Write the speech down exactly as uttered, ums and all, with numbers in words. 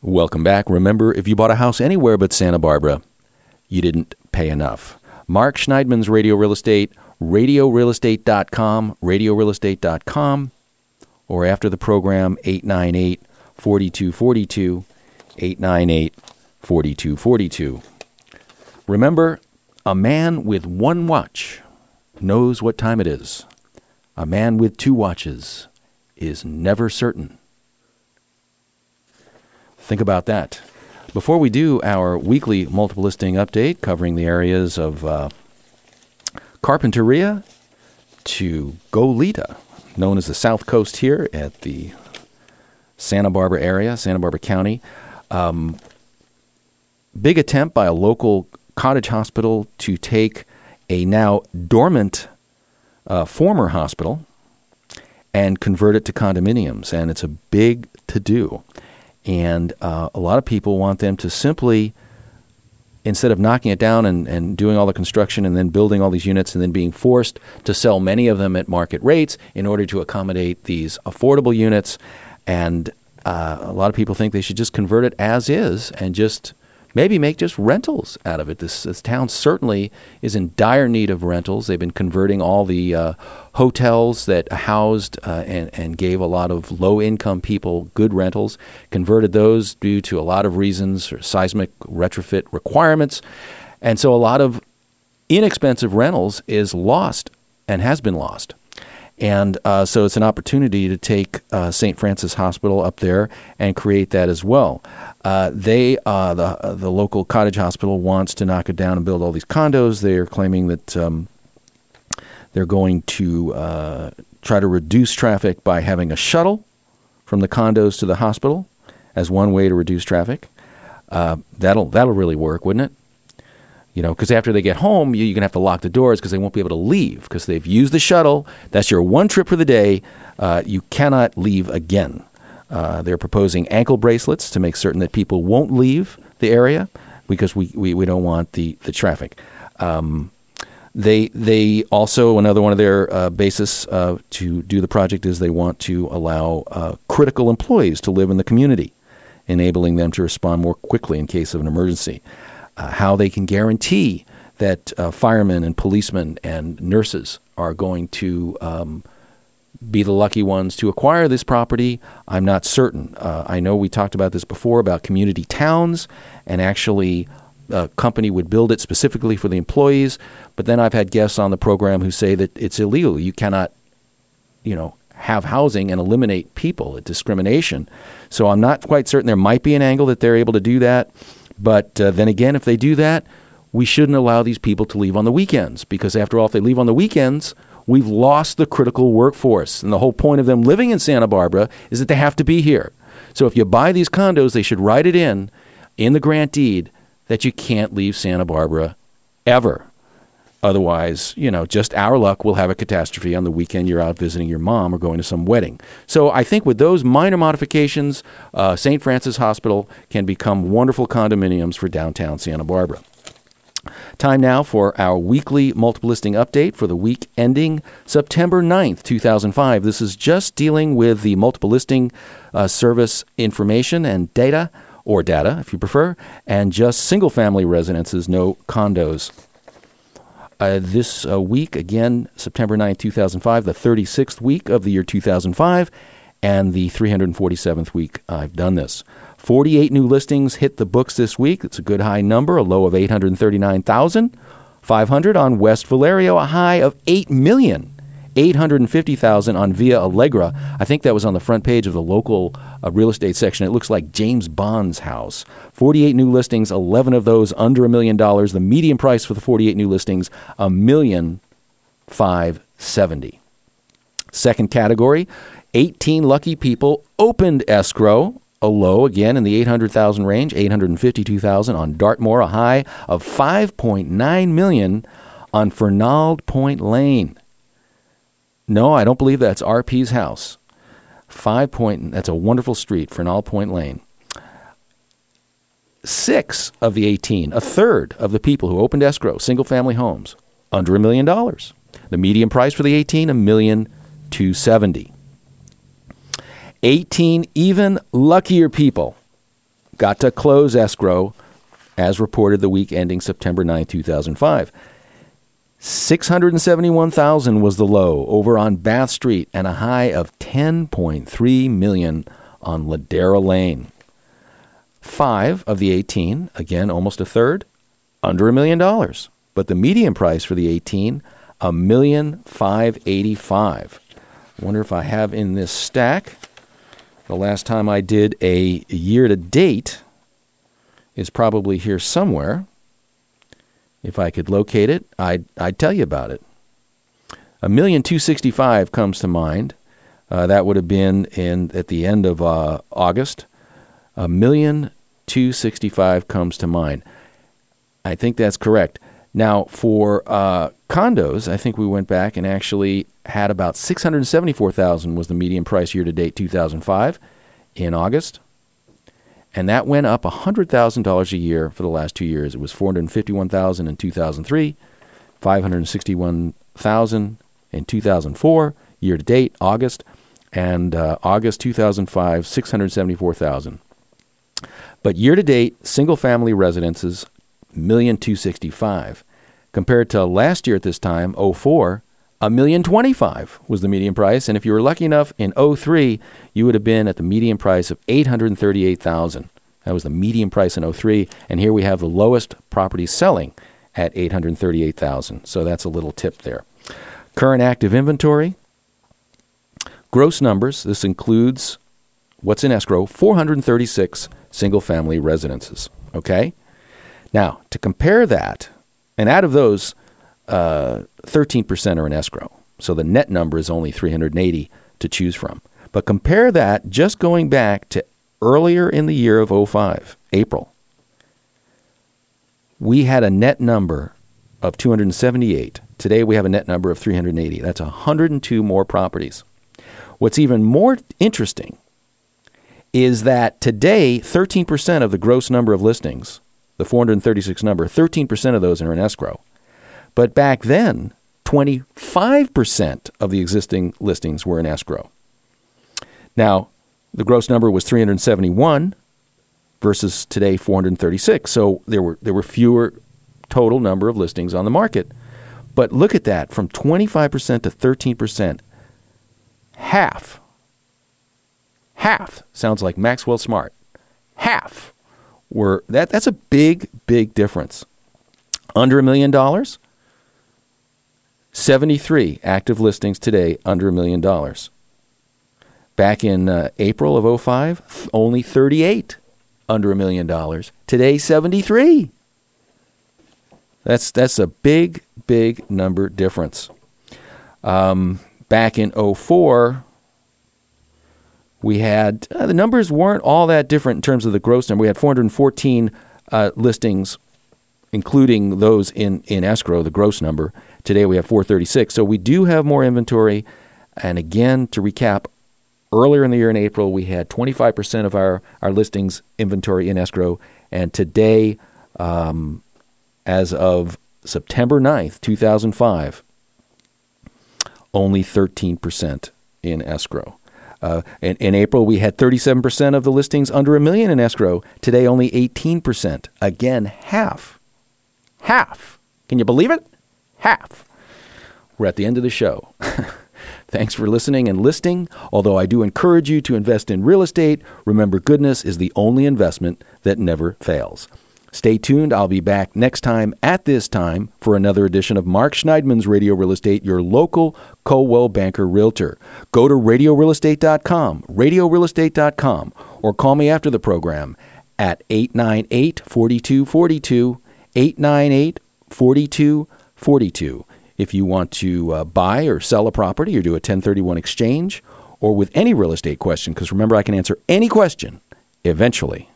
Welcome back. Remember, if you bought a house anywhere but Santa Barbara, you didn't pay enough. Mark Schneidman's Radio Real Estate, radio real estate dot com, radio real estate dot com, or after the program, eight nine eight, four two four two, eight nine eight, four two four two. Remember, a man with one watch knows what time it is. A man with two watches is never certain. Think about that. Before we do our weekly multiple listing update covering the areas of uh, Carpinteria to Goleta, known as the South Coast here at the Santa Barbara area, Santa Barbara County, um, big attempt by a local cottage hospital to take a now dormant uh, former hospital and convert it to condominiums. And it's a big to-do. And uh, a lot of people want them to simply, instead of knocking it down and, and doing all the construction and then building all these units and then being forced to sell many of them at market rates in order to accommodate these affordable units. And uh, a lot of people think they should just convert it as is and just maybe make just rentals out of it. This, this town certainly is in dire need of rentals. They've been converting all the uh, hotels that housed uh, and, and gave a lot of low-income people good rentals, converted those due to a lot of reasons, or seismic retrofit requirements. And so a lot of inexpensive rentals is lost and has been lost. And uh, so it's an opportunity to take uh, Saint Francis Hospital up there and create that as well. Uh, they, uh, the uh, the local cottage hospital wants to knock it down and build all these condos. They are claiming that um, they're going to uh, try to reduce traffic by having a shuttle from the condos to the hospital as one way to reduce traffic. Uh, that'll that'll really work, wouldn't it? You know, because after they get home, you, you're going to have to lock the doors because they won't be able to leave because they've used the shuttle. That's your one trip for the day. Uh, you cannot leave again. Uh, they're proposing ankle bracelets to make certain that people won't leave the area because we, we, we don't want the, the traffic. Um, they they also, another one of their uh, basis uh, to do the project is they want to allow uh, critical employees to live in the community, enabling them to respond more quickly in case of an emergency. Uh, how they can guarantee that uh, firemen and policemen and nurses are going to um, be the lucky ones to acquire this property, I'm not certain. Uh, I know we talked about this before about community towns, and actually a company would build it specifically for the employees, but then I've had guests on the program who say that it's illegal. You cannot, you know, have housing and eliminate people. It's discrimination. So I'm not quite certain. There might be an angle that they're able to do that. But uh, then again, if they do that, we shouldn't allow these people to leave on the weekends because after all, if they leave on the weekends, we've lost the critical workforce. And the whole point of them living in Santa Barbara is that they have to be here. So if you buy these condos, they should write it in, in the grant deed, that you can't leave Santa Barbara ever. Otherwise, you know, just our luck, we'll have a catastrophe on the weekend you're out visiting your mom or going to some wedding. So I think with those minor modifications, uh, Saint Francis Hospital can become wonderful condominiums for downtown Santa Barbara. Time now for our weekly multiple listing update for the week ending September ninth, two thousand five. This is just dealing with the multiple listing uh, service information and data, or data if you prefer, and just single-family residences, no condos. Uh, this uh, week, again, September ninth, two thousand five, the thirty-sixth week of the year two thousand five, and the three hundred forty-seventh week I've done this. forty-eight new listings hit the books this week. It's a good high number, a low of eight hundred thirty-nine thousand five hundred on West Valerio, a high of eight million eight hundred fifty thousand on Via Allegra. I think that was on the front page of the local uh, real estate section. It looks like James Bond's house. forty-eight new listings, eleven of those under a million dollars. The median price for the forty-eight new listings, a million five seventy. Second category, eighteen lucky people opened escrow, a low again in the eight hundred thousand range, eight hundred fifty-two thousand on Dartmoor, a high of five point nine million on Fernald Point Lane. No, I don't believe that's R P's house. Five point, that's a wonderful street, Fernald Point Lane. Six of the eighteen, a third of the people who opened escrow, single-family homes, under a million dollars. The median price for the eighteen, a million two seventy. eighteen even luckier people got to close escrow as reported the week ending September ninth, two thousand five. six hundred seventy-one thousand was the low over on Bath Street and a high of ten point three million dollars on Ladera Lane. Five of the eighteen, again almost a third, under a million dollars. But the median price for the eighteen, a million five eighty-five. I wonder if I have in this stack. The last time I did a year to date is probably here somewhere. If I could locate it, I'd, I'd tell you about it. A million two sixty-five comes to mind. Uh, that would have been in at the end of uh, August. A million two sixty-five comes to mind. I think that's correct. Now, for uh, condos, I think we went back and actually had about six hundred seventy-four thousand was the median price year to date two thousand five in August. And that went up one hundred thousand dollars a year for the last two years. It was four hundred fifty-one thousand dollars in two thousand three, five hundred sixty-one thousand dollars in two thousand four, year to date, August, and uh, August two thousand five, six hundred seventy-four thousand dollars. But year to date, single family residences, one million two hundred sixty-five thousand dollars. Compared to last year at this time, oh four, one million twenty-five thousand dollars was the median price. And if you were lucky enough in oh three, you would have been at the median price of eight hundred thirty-eight thousand dollars. That was the median price in oh three. And here we have the lowest property selling at eight hundred thirty-eight thousand dollars. So that's a little tip there. Current active inventory. Gross numbers. This includes what's in escrow, four hundred thirty-six single-family residences. Okay? Now, to compare that, and out of those, uh, thirteen percent are in escrow. So the net number is only three hundred eighty to choose from. But compare that just going back to earlier in the year of oh five, April. We had a net number of two hundred seventy-eight. Today we have a net number of three hundred eighty. That's one hundred two more properties. What's even more interesting is that today, thirteen percent of the gross number of listings, the four hundred thirty-six number, thirteen percent of those are in escrow. But back then, twenty-five percent of the existing listings were in escrow. Now, the gross number was three hundred seventy-one versus today four hundred thirty-six. So there were there were fewer total number of listings on the market. But look at that, from twenty-five percent to thirteen percent. Half. Half. Sounds like Maxwell Smart. Half were that that's a big, big difference. Under a million dollars, seventy-three active listings today under a million dollars. Back in uh, April of oh five, th- only thirty-eight under a million dollars. Today, seventy-three. That's that's a big, big number difference. Um, back in oh four, we had, uh, the numbers weren't all that different in terms of the gross number. We had four hundred fourteen uh, listings, including those in, in escrow, the gross number. Today we have four hundred thirty-six. So we do have more inventory. And again, to recap, earlier in the year in April, we had twenty-five percent of our, our listings inventory in escrow. And today, um, as of September ninth, two thousand five, only thirteen percent in escrow. Uh, in, in April, we had thirty-seven percent of the listings under a million in escrow. Today, only eighteen percent. Again, half. Half. Can you believe it? Half. We're at the end of the show. Thanks for listening and listing. Although I do encourage you to invest in real estate, remember goodness is the only investment that never fails. Stay tuned. I'll be back next time at this time for another edition of Mark Schneidman's Radio Real Estate, your local Coldwell Banker Realtor. Go to radio real estate dot com, radio real estate dot com, or call me after the program at eight nine eight, four two four two, eight nine eight, four two four two. If you want to uh, buy or sell a property or do a ten thirty-one exchange, or with any real estate question, because remember, I can answer any question eventually.